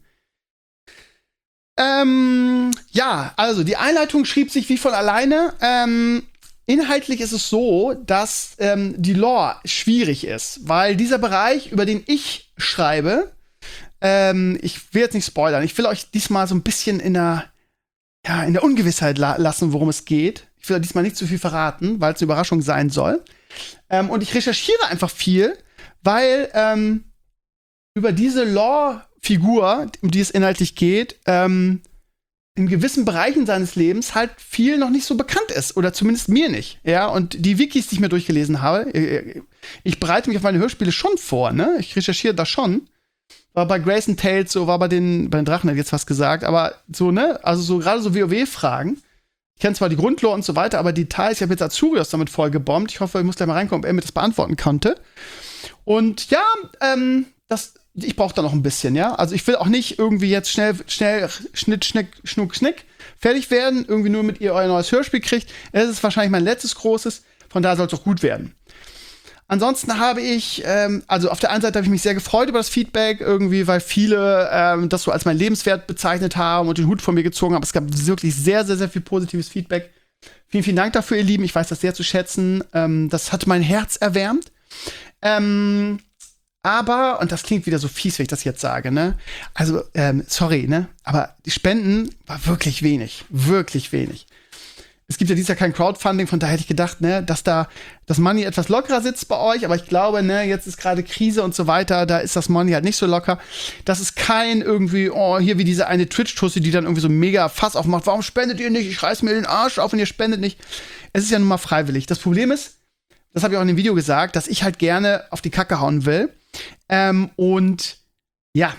Ähm, ja, also die Einleitung schrieb sich wie von alleine. Ähm, inhaltlich ist es so, dass ähm, die Lore schwierig ist, weil dieser Bereich, über den ich schreibe, ähm, ich will jetzt nicht spoilern, ich will euch diesmal so ein bisschen in der, ja, in der Ungewissheit la lassen, worum es geht. Ich will diesmal nicht zu viel verraten, weil es eine Überraschung sein soll. Ähm, und ich recherchiere einfach viel, weil ähm, über diese Lore Figur, um die es inhaltlich geht, ähm, in gewissen Bereichen seines Lebens halt viel noch nicht so bekannt ist. Oder zumindest mir nicht. Ja, und die Wikis, die ich mir durchgelesen habe, ich bereite mich auf meine Hörspiele schon vor, ne? Ich recherchiere da schon. War bei Grayson Tales so, war bei den, bei den Drachen, hätte ich jetzt was gesagt, aber so, ne? Also so gerade so WoW-Fragen. Ich kenne zwar die Grundlore und so weiter, aber Details, ich habe jetzt Azurios damit voll gebombt. Ich hoffe, ich muss gleich mal reinkommen, ob er mir das beantworten konnte. Und ja, ähm, das ich brauche da noch ein bisschen, ja. Also ich will auch nicht irgendwie jetzt schnell, schnell, Schnitt, Schnick, Schnuck, Schnick fertig werden, irgendwie nur mit ihr euer neues Hörspiel kriegt. Es ist wahrscheinlich mein letztes großes, von daher soll es auch gut werden. Ansonsten habe ich, ähm, also auf der einen Seite habe ich mich sehr gefreut über das Feedback, irgendwie, weil viele ähm, das so als mein Lebenswert bezeichnet haben und den Hut von mir gezogen haben. Es gab wirklich sehr, sehr, sehr viel positives Feedback. Vielen, vielen Dank dafür, ihr Lieben. Ich weiß das sehr zu schätzen. Ähm, das hat mein Herz erwärmt. Ähm, Aber, und das klingt wieder so fies, wenn ich das jetzt sage, ne? Also, ähm, sorry, ne? Aber die Spenden war wirklich wenig. Wirklich wenig. Es gibt ja dieses Jahr kein Crowdfunding, von daher hätte ich gedacht, ne, dass da das Money etwas lockerer sitzt bei euch, aber ich glaube, ne, jetzt ist gerade Krise und so weiter, da ist das Money halt nicht so locker. Das ist kein irgendwie, oh, hier wie diese eine Twitch-Tussi, die dann irgendwie so mega Fass aufmacht. Warum spendet ihr nicht? Ich reiß mir den Arsch auf und ihr spendet nicht. Es ist ja nun mal freiwillig. Das Problem ist, das habe ich auch in dem Video gesagt, dass ich halt gerne auf die Kacke hauen will. Ähm, und ja,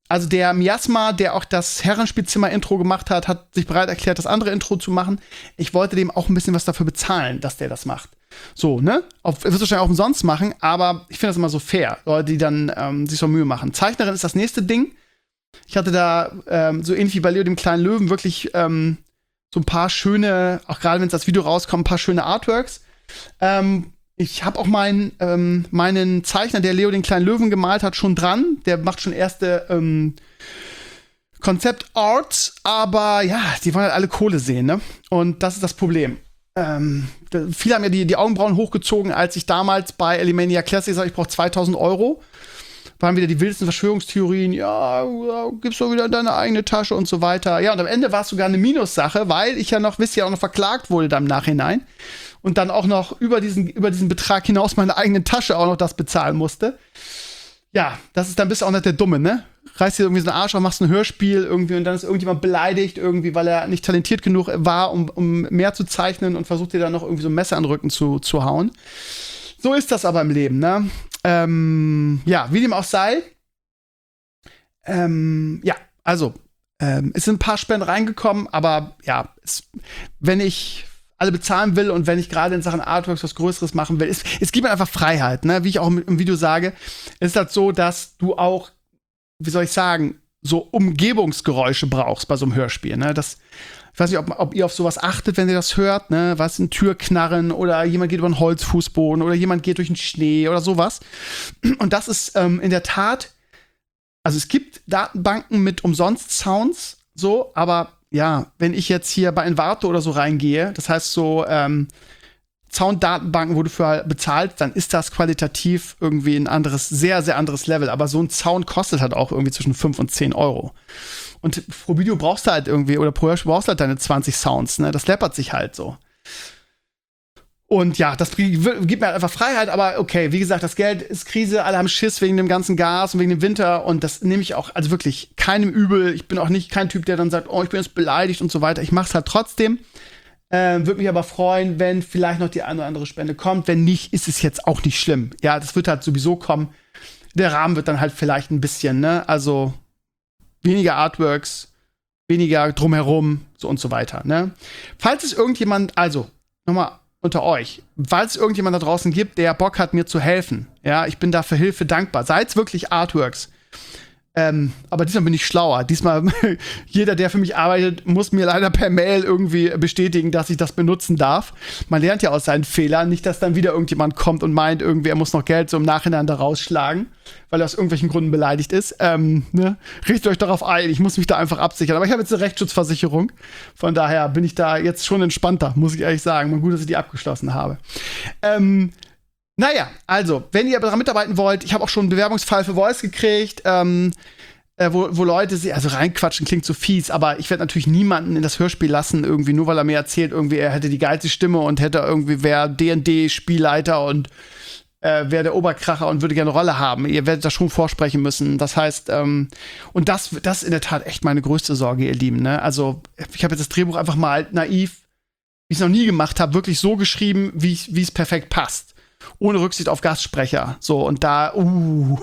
Also der Miasma, der auch das Herrenspielzimmer-Intro gemacht hat, hat sich bereit erklärt, das andere Intro zu machen. Ich wollte dem auch ein bisschen was dafür bezahlen, dass der das macht. So, ne? Auf, er wird es wahrscheinlich auch umsonst machen, aber ich finde das immer so fair, Leute, die dann ähm, sich so Mühe machen. Zeichnerin ist das nächste Ding. Ich hatte da ähm, so ähnlich wie bei Leo dem kleinen Löwen wirklich ähm, so ein paar schöne, auch gerade wenn es das Video rauskommt, ein paar schöne Artworks. Ähm, Ich habe auch meinen, ähm, meinen Zeichner, der Leo den kleinen Löwen gemalt hat, schon dran. Der macht schon erste ähm, Konzept-Arts, aber ja, die wollen halt alle Kohle sehen, ne? Und das ist das Problem. Ähm, da, viele haben ja die, die Augenbrauen hochgezogen, als ich damals bei Alimania Classic sage, ich brauche zweitausend Euro. Waren wieder die wildesten Verschwörungstheorien, ja, gibst du wieder deine eigene Tasche und so weiter. Ja, und am Ende war es sogar eine Minussache, weil ich ja noch, wisst ihr, auch noch verklagt wurde dann im Nachhinein. Und dann auch noch über diesen, über diesen Betrag hinaus meine eigene Tasche auch noch das bezahlen musste. Ja, das ist dann bist du auch nicht der Dumme, ne? Reißt dir irgendwie so einen Arsch auf, machst ein Hörspiel irgendwie und dann ist irgendjemand beleidigt irgendwie, weil er nicht talentiert genug war, um, um mehr zu zeichnen und versucht dir dann noch irgendwie so ein Messer an den Rücken zu, zu hauen. So ist das aber im Leben, ne? Ähm, ja, wie dem auch sei. Ähm, ja, also, ähm, es sind ein paar Spenden reingekommen, aber ja, es, wenn ich alle bezahlen will und wenn ich gerade in Sachen Artworks was Größeres machen will, es, es gibt mir einfach Freiheit, ne? Wie ich auch im, im Video sage, es ist halt so, dass du auch, wie soll ich sagen, so Umgebungsgeräusche brauchst bei so einem Hörspiel, ne? Das, ich weiß nicht, ob, ob ihr auf sowas achtet, wenn ihr das hört, ne? Was, ein Türknarren oder jemand geht über einen Holzfußboden oder jemand geht durch den Schnee oder sowas. Und das ist ähm, in der Tat, also es gibt Datenbanken mit Umsonst-Sounds, so, aber ja, wenn ich jetzt hier bei Envato oder so reingehe, das heißt so ähm, Sounddatenbanken, wo du für bezahlst, dann ist das qualitativ irgendwie ein anderes, sehr, sehr anderes Level. Aber so ein Sound kostet halt auch irgendwie zwischen fünf und zehn Euro. Und pro Video brauchst du halt irgendwie, oder pro Hörspiel brauchst du halt deine zwanzig Sounds, ne? Das läppert sich halt so. Und ja, das gibt mir halt einfach Freiheit, aber okay, wie gesagt, das Geld ist Krise, alle haben Schiss wegen dem ganzen Gas und wegen dem Winter und das nehme ich auch, also wirklich keinem übel. Ich bin auch nicht kein Typ, der dann sagt, oh, ich bin jetzt beleidigt und so weiter. Ich mach's halt trotzdem. Äh, würde mich aber freuen, wenn vielleicht noch die eine oder andere Spende kommt. Wenn nicht, ist es jetzt auch nicht schlimm. Ja, das wird halt sowieso kommen. Der Rahmen wird dann halt vielleicht ein bisschen, ne, also weniger Artworks, weniger drumherum, so und so weiter, ne. Falls es irgendjemand, also, nochmal unter euch, falls es irgendjemand da draußen gibt, der Bock hat, mir zu helfen, ja, ich bin da für Hilfe dankbar. Seid's wirklich Artworks. Ähm, aber diesmal bin ich schlauer. Diesmal, jeder, der für mich arbeitet, muss mir leider per Mail irgendwie bestätigen, dass ich das benutzen darf. Man lernt ja aus seinen Fehlern. Nicht, dass dann wieder irgendjemand kommt und meint, irgendwie, er muss noch Geld so im Nachhinein da rausschlagen, weil er aus irgendwelchen Gründen beleidigt ist. Ähm, ne? Richtet euch darauf ein. Ich muss mich da einfach absichern. Aber ich habe jetzt eine Rechtsschutzversicherung. Von daher bin ich da jetzt schon entspannter, muss ich ehrlich sagen. Mal gut, dass ich die abgeschlossen habe. Ähm, Naja, also, wenn ihr daran mitarbeiten wollt, ich habe auch schon einen Bewerbungsfall für Voice gekriegt, ähm, äh, wo, wo Leute, sie, also reinquatschen klingt so fies, aber ich werde natürlich niemanden in das Hörspiel lassen, irgendwie, nur weil er mir erzählt, irgendwie, er hätte die geilste Stimme und hätte irgendwie, wäre D und D-Spielleiter und äh, wäre der Oberkracher und würde gerne eine Rolle haben. Ihr werdet das schon vorsprechen müssen. Das heißt, ähm, und das, das ist in der Tat echt meine größte Sorge, ihr Lieben, ne? Also, ich habe jetzt das Drehbuch einfach mal naiv, wie ich es noch nie gemacht habe, wirklich so geschrieben, wie es perfekt passt. Ohne Rücksicht auf Gastsprecher. So, und da, uh,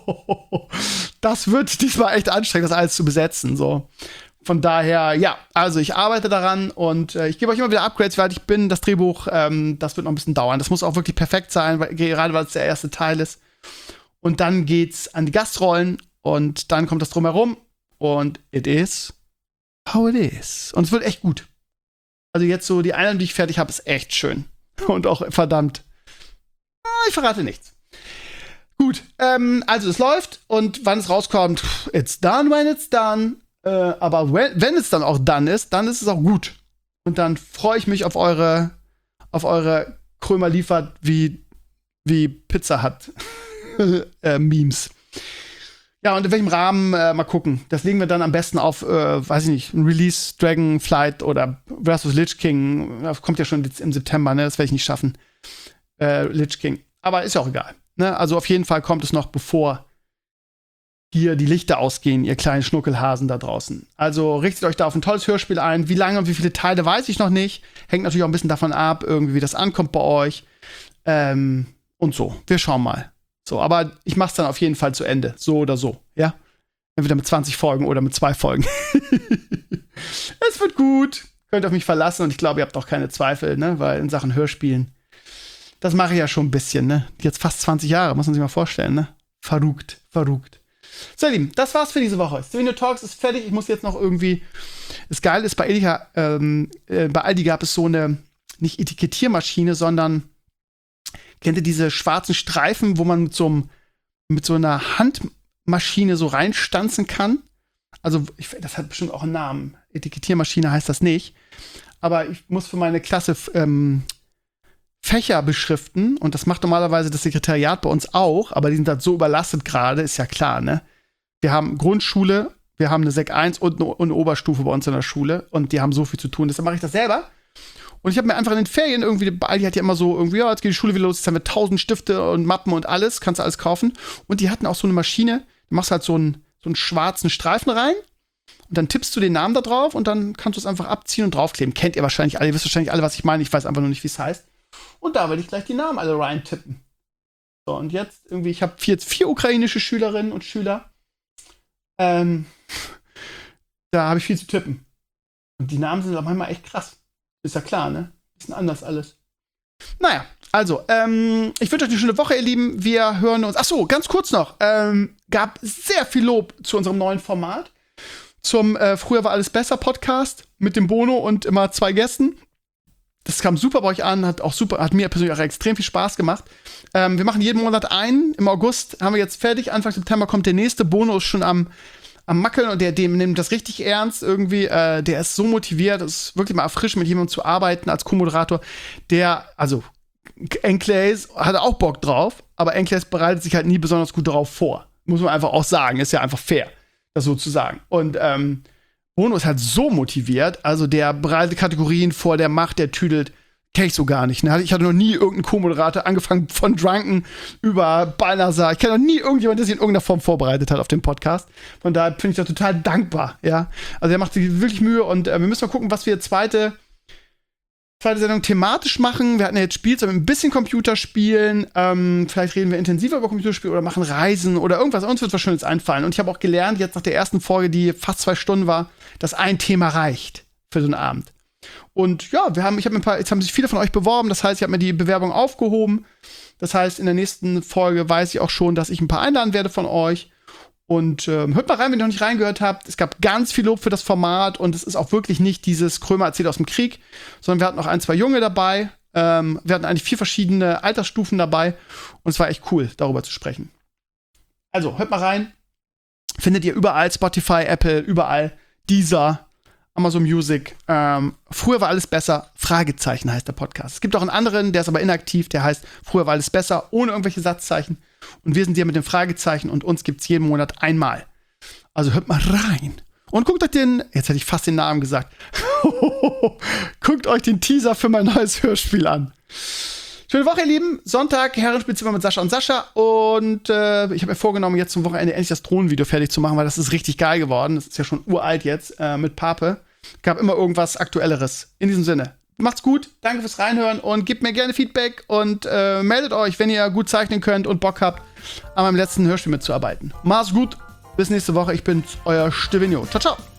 das wird diesmal echt anstrengend, das alles zu besetzen. So. Von daher, ja, also ich arbeite daran und äh, ich gebe euch immer wieder Upgrades, weil ich bin. Das Drehbuch, ähm, das wird noch ein bisschen dauern. Das muss auch wirklich perfekt sein, weil, gerade weil es der erste Teil ist. Und dann geht's an die Gastrollen und dann kommt das drumherum und it is how it is. Und es wird echt gut. Also jetzt so, die Einladung, die ich fertig habe, ist echt schön. Und auch verdammt. Ich verrate nichts. Gut, ähm, also es läuft und wann es rauskommt, it's done when it's done. Äh, aber wenn, wenn es dann auch done ist, dann ist es auch gut. Und dann freue ich mich auf eure, auf eure Krömer liefert wie, wie Pizza hat. äh, Memes. Ja, und in welchem Rahmen, äh, mal gucken. Das legen wir dann am besten auf, äh, weiß ich nicht, ein Release, Dragonflight oder versus Lich King. Das kommt ja schon im September, ne? Das werde ich nicht schaffen. Äh, Lich King. Aber ist ja auch egal. Ne? Also auf jeden Fall kommt es noch, bevor hier die Lichter ausgehen, ihr kleinen Schnuckelhasen da draußen. Also richtet euch da auf ein tolles Hörspiel ein. Wie lange und wie viele Teile, weiß ich noch nicht. Hängt natürlich auch ein bisschen davon ab, irgendwie, wie das ankommt bei euch. Ähm, und so. Wir schauen mal. So, aber ich mach's dann auf jeden Fall zu Ende. So oder so, ja? Entweder mit zwanzig Folgen oder mit zwei Folgen. Es wird gut. Könnt auf mich verlassen und ich glaube, ihr habt auch keine Zweifel, ne? Weil in Sachen Hörspielen, das mache ich ja schon ein bisschen, ne? Jetzt fast zwanzig Jahre, muss man sich mal vorstellen, ne? Verrückt, verrückt. So, ihr Lieben, das war's für diese Woche. Stevenio Talks ist fertig. Ich muss jetzt noch irgendwie. Das Geile ist, bei Aldi, ähm, äh, bei Aldi gab es so eine, nicht Etikettiermaschine, sondern kennt ihr diese schwarzen Streifen, wo man mit so, einem, mit so einer Handmaschine so reinstanzen kann? Also, ich, das hat bestimmt auch einen Namen. Etikettiermaschine heißt das nicht. Aber ich muss für meine Klasse ähm, Fächer beschriften. Und das macht normalerweise das Sekretariat bei uns auch. Aber die sind halt so überlastet gerade, ist ja klar, ne? Wir haben Grundschule, wir haben eine Sek eins und eine, eine Oberstufe bei uns in der Schule. Und die haben so viel zu tun. Deshalb mache ich das selber. Und ich habe mir einfach in den Ferien irgendwie, Aldi hat ja immer so irgendwie, ja, jetzt geht die Schule wieder los, jetzt haben wir tausend Stifte und Mappen und alles, kannst du alles kaufen. Und die hatten auch so eine Maschine, du machst halt so einen, so einen schwarzen Streifen rein und dann tippst du den Namen da drauf und dann kannst du es einfach abziehen und draufkleben. Kennt ihr wahrscheinlich alle, ihr wisst wahrscheinlich alle, was ich meine, ich weiß einfach nur nicht, wie es heißt. Und da will ich gleich die Namen alle rein tippen. So, und jetzt irgendwie, ich habe jetzt vier ukrainische Schülerinnen und Schüler. Ähm, da habe ich viel zu tippen. Und die Namen sind auch manchmal echt krass. Ist ja klar, ne? Bisschen anders alles. Naja, also, ähm, ich wünsche euch eine schöne Woche, ihr Lieben. Wir hören uns. Ach so, ganz kurz noch. Ähm, gab sehr viel Lob zu unserem neuen Format. Zum äh, Früher war alles besser Podcast mit dem Bono und immer zwei Gästen. Das kam super bei euch an, hat auch super, hat mir persönlich auch extrem viel Spaß gemacht. Ähm, wir machen jeden Monat einen. Im August haben wir jetzt fertig. Anfang September kommt der nächste. Bono ist schon am am Mackeln und der dem nimmt das richtig ernst irgendwie. Äh, der ist so motiviert, es ist wirklich mal erfrischend, mit jemandem zu arbeiten als Co-Moderator. Der, also Enclays hat auch Bock drauf, aber Enclays bereitet sich halt nie besonders gut darauf vor. Muss man einfach auch sagen. Ist ja einfach fair, das so zu sagen. Und ähm, Bono ist halt so motiviert, also der bereitet Kategorien vor, der macht, der tüdelt. Kenn ich so gar nicht. Ne? Ich hatte noch nie irgendeinen Co-Moderator, angefangen von Drunken über Balnasar. Ich kenne noch nie irgendjemand, der sich in irgendeiner Form vorbereitet hat auf den Podcast. Von daher bin ich da total dankbar. Ja? Also er macht sich wirklich Mühe und äh, wir müssen mal gucken, was wir zweite, zweite Sendung thematisch machen. Wir hatten ja jetzt Spielzeug mit ein bisschen Computerspielen. Ähm, vielleicht reden wir intensiver über Computerspiele oder machen Reisen oder irgendwas. Uns wird was Schönes einfallen. Und ich habe auch gelernt, jetzt nach der ersten Folge, die fast zwei Stunden war, dass ein Thema reicht für so einen Abend. Und ja, wir haben, ich habe ein paar, jetzt haben sich viele von euch beworben, das heißt, ich habe mir die Bewerbung aufgehoben. Das heißt, in der nächsten Folge weiß ich auch schon, dass ich ein paar einladen werde von euch. Und ähm, hört mal rein, wenn ihr noch nicht reingehört habt. Es gab ganz viel Lob für das Format und es ist auch wirklich nicht dieses Krömer erzählt aus dem Krieg, sondern wir hatten noch ein, zwei Junge dabei. Ähm, wir hatten eigentlich vier verschiedene Altersstufen dabei und es war echt cool, darüber zu sprechen. Also, hört mal rein. Findet ihr überall, Spotify, Apple, überall, Deezer, Amazon Music. Ähm, früher war alles besser, Fragezeichen heißt der Podcast. Es gibt auch einen anderen, der ist aber inaktiv, der heißt Früher war alles besser, ohne irgendwelche Satzzeichen. Und wir sind hier mit dem Fragezeichen und uns gibt's jeden Monat einmal. Also hört mal rein. Und guckt euch den, jetzt hätte ich fast den Namen gesagt, guckt euch den Teaser für mein neues Hörspiel an. Schöne Woche, ihr Lieben. Sonntag, Herrenspielzimmer mit Sascha und Sascha. Und äh, ich habe mir vorgenommen, jetzt zum Wochenende endlich das Drohnenvideo fertig zu machen, weil das ist richtig geil geworden. Das ist ja schon uralt jetzt, äh, mit Pape. Gab immer irgendwas Aktuelleres. In diesem Sinne, macht's gut, danke fürs Reinhören und gebt mir gerne Feedback und äh, meldet euch, wenn ihr gut zeichnen könnt und Bock habt, an meinem letzten Hörspiel mitzuarbeiten. Macht's gut, bis nächste Woche. Ich bin's, euer Stevenio. Ciao, ciao.